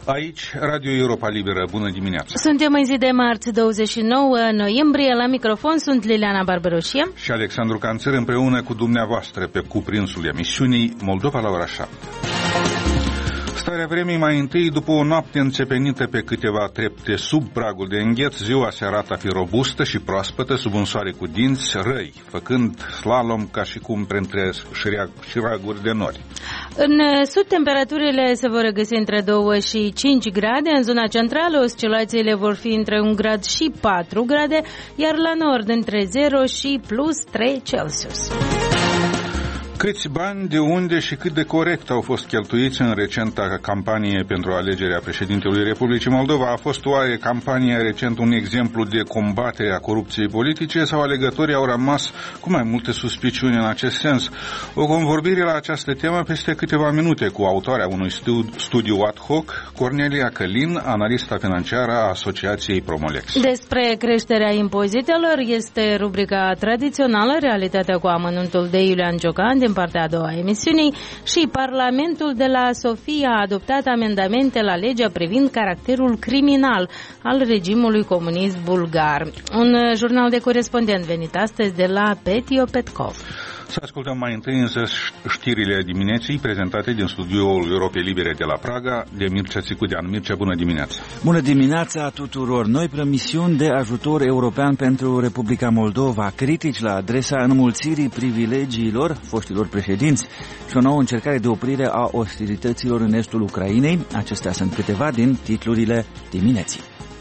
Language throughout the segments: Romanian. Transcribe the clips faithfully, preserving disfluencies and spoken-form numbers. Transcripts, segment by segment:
Aici, Radio Europa Liberă. Bună dimineața! Suntem în zi de marți, douăzeci și nouă noiembrie. La microfon sunt Liliana Barbaroșie și Alexandru Canțăr, împreună cu dumneavoastră pe cuprinsul emisiunii Moldova la ora șapte. Starea vremii mai întâi, după o noapte înțepenită pe câteva trepte sub pragul de îngheț, ziua se arată a fi robustă și proaspătă, sub un soare cu dinți răi, făcând slalom ca și cum printre șiraguri de nori. În sud, temperaturile se vor regăsi între doi și cinci grade, în zona centrală oscilațiile vor fi între un grad și patru grade, iar la nord între zero și plus trei Celsius. Câți bani, de unde și cât de corect au fost cheltuiți în recenta campanie pentru alegerea președintelui Republicii Moldova? A fost oare campania recent un exemplu de combatere a corupției politice sau alegătorii au rămas cu mai multe suspiciuni în acest sens? O convorbire la această temă peste câteva minute cu autoarea unui studiu ad hoc, Cornelia Călin, analista financiară a Asociației Promolex. Despre creșterea impozitelor este rubrica tradițională, Realitatea cu amănuntul de Iulian Ciocan, din partea a doua a emisiunii, și Parlamentul de la Sofia a adoptat amendamente la legea privind caracterul criminal al regimului comunist bulgar. Un jurnal de corespondent venit astăzi de la Petio Petkov. Să ascultăm mai întâi însă știrile dimineții prezentate din studioul Europei Libere de la Praga de Mircea Țicudean. Mircea, bună dimineața! Bună dimineața tuturor! Noi promisiuni de ajutor european pentru Republica Moldova, critici la adresa înmulțirii privilegiilor foștilor președinți și o nouă încercare de oprire a ostilităților în estul Ucrainei. Acestea sunt câteva din titlurile dimineții.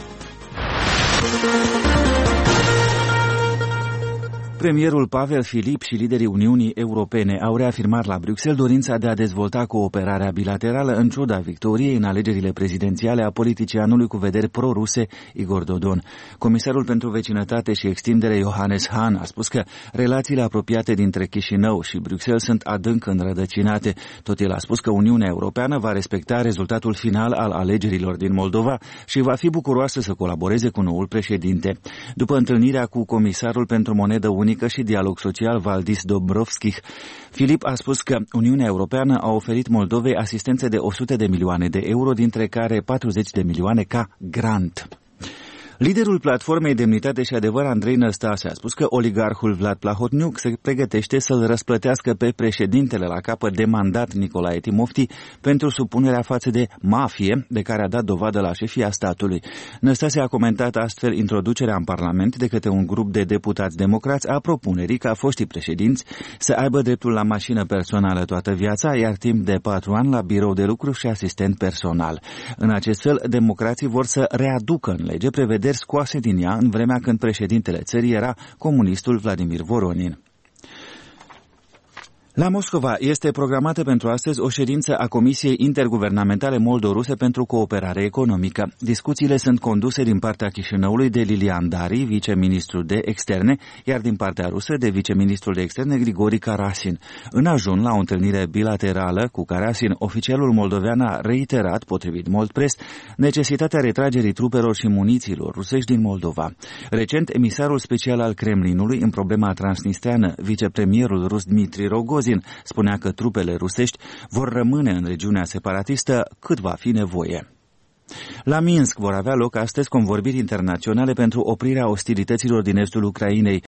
Premierul Pavel Filip și liderii Uniunii Europene au reafirmat la Bruxelles dorința de a dezvolta cooperarea bilaterală în ciuda victoriei în alegerile prezidențiale a politicianului cu vederi pro-ruse Igor Dodon. Comisarul pentru vecinătate și extindere Johannes Hahn a spus că relațiile apropiate dintre Chișinău și Bruxelles sunt adânc înrădăcinate. Tot el a spus că Uniunea Europeană va respecta rezultatul final al alegerilor din Moldova și va fi bucuroasă să colaboreze cu noul președinte. După întâlnirea cu comisarul pentru monedă unică și dialog social Valdis Dombrovskis, Filip a spus că Uniunea Europeană a oferit Moldovei asistență de o sută de milioane de euro, dintre care patruzeci de milioane ca grant. Liderul platformei Demnitate și Adevăr, Andrei Năstase, a spus că oligarhul Vlad Plahotniuc se pregătește să-l răsplătească pe președintele la capăt de mandat Nicolae Timofti pentru supunerea față de mafie de care a dat dovadă la șefia statului. Năstase a comentat astfel introducerea în Parlament de către un grup de deputați democrați a propunerii ca foștii președinți să aibă dreptul la mașină personală toată viața, iar timp de patru ani la birou de lucru și asistent personal. În acest fel, democrații vor să readucă în lege prevederi scoase din ea în vremea când președintele țării era comunistul Vladimir Voronin. La Moscova este programată pentru astăzi o ședință a Comisiei Interguvernamentale Moldo-Ruse pentru Cooperare Economică. Discuțiile sunt conduse din partea Chișinăului de Lilian Dari, viceministru de externe, iar din partea rusă de viceministrul de externe Grigori Karasin. În ajun la o întâlnire bilaterală cu Karasin, oficialul moldovean a reiterat, potrivit Moldpress, necesitatea retragerii trupelor și munițiilor rusești din Moldova. Recent, emisarul special al Kremlinului în problema transnistreană, vicepremierul rus Dmitri Rogozin, spunea că trupele rusești vor rămâne în regiunea separatistă cât va fi nevoie. La Minsk vor avea loc astăzi convorbiri internaționale pentru oprirea ostilităților din estul Ucrainei.